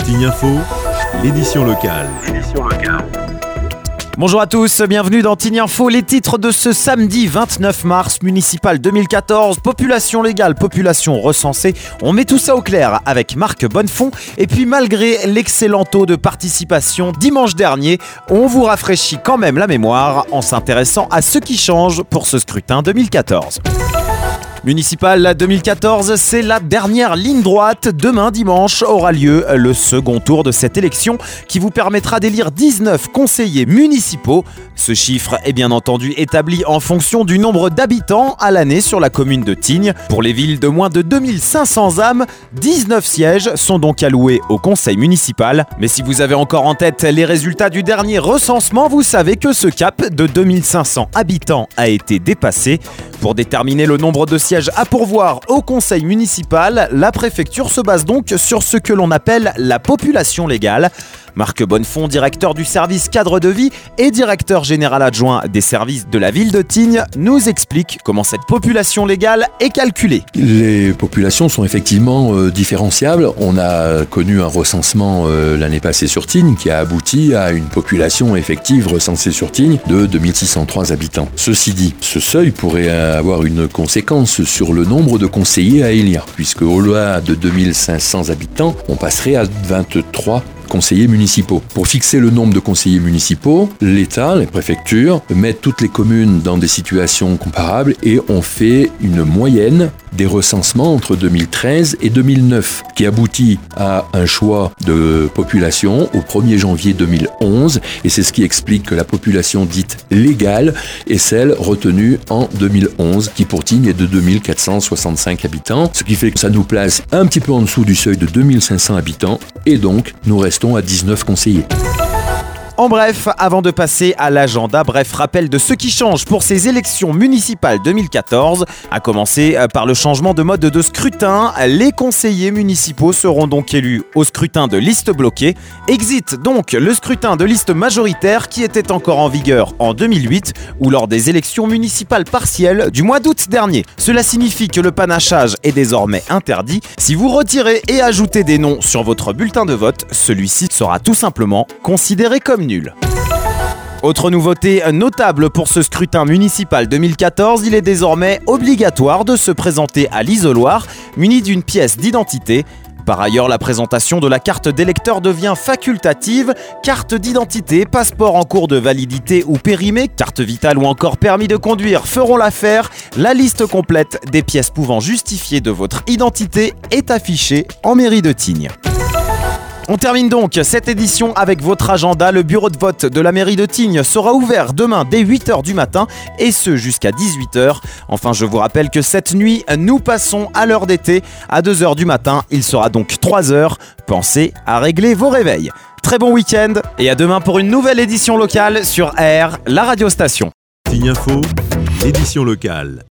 Tignes Info, l'édition locale. Bonjour à tous, bienvenue dans Tignes Info. Les titres de ce samedi 29 mars, municipal 2014, population légale, population recensée. On met tout ça au clair avec Marc Bonnefond. Et puis malgré l'excellent taux de participation dimanche dernier, on vous rafraîchit quand même la mémoire en s'intéressant à ce qui change pour ce scrutin 2014. Municipal 2014, c'est la dernière ligne droite. Demain dimanche aura lieu le second tour de cette élection qui vous permettra d'élire 19 conseillers municipaux. Ce chiffre est bien entendu établi en fonction du nombre d'habitants à l'année sur la commune de Tignes. Pour les villes de moins de 2500 âmes, 19 sièges sont donc alloués au conseil municipal. Mais si vous avez encore en tête les résultats du dernier recensement, vous savez que ce cap de 2500 habitants a été dépassé. Pour déterminer le nombre de sièges à pourvoir au conseil municipal, la préfecture se base donc sur ce que l'on appelle la population légale. Marc Bonnefond, directeur du service cadre de vie et directeur général adjoint des services de la ville de Tignes, nous explique comment cette population légale est calculée. Les populations sont effectivement différenciables. On a connu un recensement l'année passée sur Tignes qui a abouti à une population effective recensée sur Tignes de 2603 habitants. Ceci dit, ce seuil pourrait avoir une conséquence sur le nombre de conseillers à élire, puisque au-delà de 2500 habitants, on passerait à 23 conseillers municipaux. Pour fixer le nombre de conseillers municipaux, l'État, les préfectures, mettent toutes les communes dans des situations comparables et on fait une moyenne des recensements entre 2013 et 2009 qui aboutit à un choix de population au 1er janvier 2011 et c'est ce qui explique que la population dite légale est celle retenue en 2011 qui pour Tignes est de 2465 habitants, ce qui fait que ça nous place un petit peu en dessous du seuil de 2500 habitants et donc nous restons à 19 conseillers. En bref, avant de passer à l'agenda, rappel de ce qui change pour ces élections municipales 2014, à commencer par le changement de mode de scrutin. Les conseillers municipaux seront donc élus au scrutin de liste bloquée. Exit donc le scrutin de liste majoritaire qui était encore en vigueur en 2008 ou lors des élections municipales partielles du mois d'août dernier. Cela signifie que le panachage est désormais interdit. Si vous retirez et ajoutez des noms sur votre bulletin de vote, celui-ci sera tout simplement considéré comme nul. Autre nouveauté notable pour ce scrutin municipal 2014, il est désormais obligatoire de se présenter à l'isoloir muni d'une pièce d'identité. Par ailleurs, la présentation de la carte d'électeur devient facultative. Carte d'identité, passeport en cours de validité ou périmé, carte vitale ou encore permis de conduire feront l'affaire. La liste complète des pièces pouvant justifier de votre identité est affichée en mairie de Tignes. On termine donc cette édition avec votre agenda. Le bureau de vote de la mairie de Tignes sera ouvert demain dès 8h du matin et ce jusqu'à 18h. Enfin, je vous rappelle que cette nuit, nous passons à l'heure d'été. À 2h du matin, il sera donc 3h. Pensez à régler vos réveils. Très bon week-end et à demain pour une nouvelle édition locale sur R, la radio station. Tignes Info, l'édition locale.